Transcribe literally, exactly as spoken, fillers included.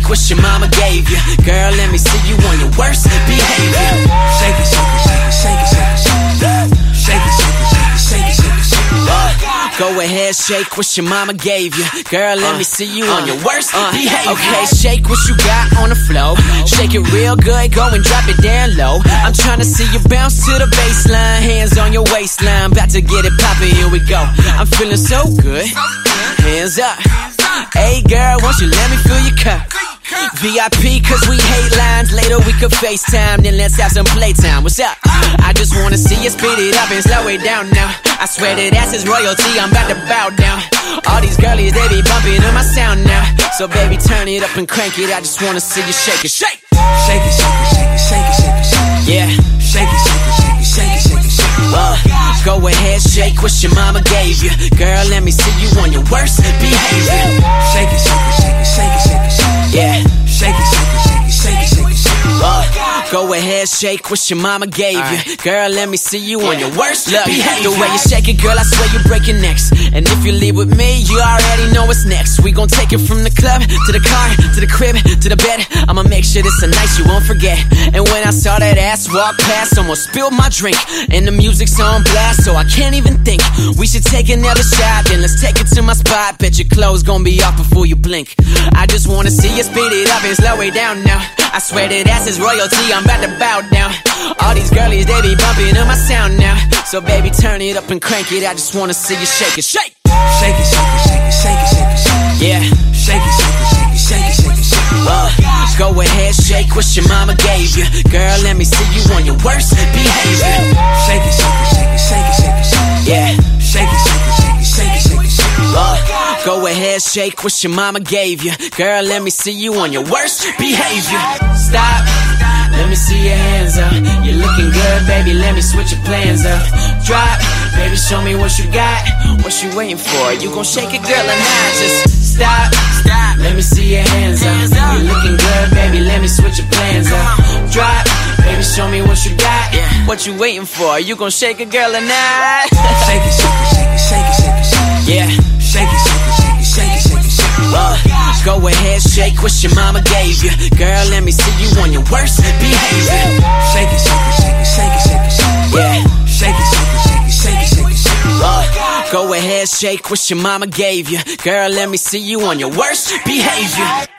what your mama gave you. Girl, let me see you on your worst behavior. Shake it, shake it, shake it, shake it, shake it, shake it. Shake it, shake it, shake it, shake it, shake it, shake it. Uh, go ahead, shake what your mama gave you. Girl, let uh, me see you uh, on your worst uh, behavior. Okay, shake what you got on the floor. Shake it real good, go and drop it down low. I'm trying to see you bounce to the baseline. Hands on your waistline, about to get it poppin', here we go. I'm feeling so good. Hands up. Hey girl, won't you let me fill your cup? V I P cause we hate lines. Later we could FaceTime, then let's have some playtime. What's up? I just wanna see you speed it up and slow it down now. I swear that ass is royalty, I'm about to bow down. All these girlies, they be bumping on my sound now. So baby, turn it up and crank it. I just wanna see you shake it. Shake! Shake it, shake it, shake it, shake it, shake it, shake it. Yeah. Shake it, shake it, shake it, shake it, shake it, shake it. Uh, go ahead, shake what your mama gave you. Girl, let me see you on your worst behavior. Shake it, shake it, shake it, shake it, shake it, shake it. Yeah. Shake it, shake it, shake it, shake it, shake it, shake it. Uh, go ahead, shake what your mama gave you. Right. Girl, let me see you on your worst behavior. The way you shake it, girl, I swear you're breaking necks. And if you leave with me, you already know what's next. We gon' take it from the club, to the car, to the crib, to the bed. I'ma make sure this a night you won't forget. And when I saw that ass walk past, almost spilled my drink. And the music's on blast, so I can't even think. We should take another shot, then let's take it to my spot. Bet your clothes gon' be off before you blink. I just wanna see you speed it up and slow it down now. I swear that ass is royalty, I'm about to bow down. All these girlies, they be bumping on my sound now. So baby, turn it up and crank it. I just wanna see you shake it. Shake! Shake it, shake it, shake it, shake it, shake it, shake it. Yeah. Shake it, shake it, shake it, shake it, shake it, shake it. Uh, go ahead, shake what your mama gave you. Girl, let me see you on your worst behavior. Shake it, shake it, shake it, shake it, shake it, shake it. Yeah. Shake it, shake it, shake it, shake it, shake it, shake it. Uh, go ahead, shake what your mama gave you. Girl, let me see you on your worst behavior. Stop. Let me see your hands up. You're looking good, baby, let me switch your plans up. Drop, baby, show me what you got. What you waiting for? You gon' shake it, girl, or not? Just stop, stop. Let me see your hands up. You're looking good, baby, let me switch your plans up. Drop, baby, show me what you got. What you waiting for? You gon' shake it, girl, or not? Shake it, shake it, shake it, shake it, shake it, shake it. Yeah. Shake it, shake it, shake it, shake it, shake it, shake it. Uh, go ahead, shake what your mama gave you. Girl, let me see you on your worst behavior. Shake it, shake it, shake it, shake it, shake it, shake it. Yeah. Shake it, shake it, shake it, shake it, shake it, shake it. Uh, go ahead, shake what your mama gave you. Girl, let me see you on your worst behavior.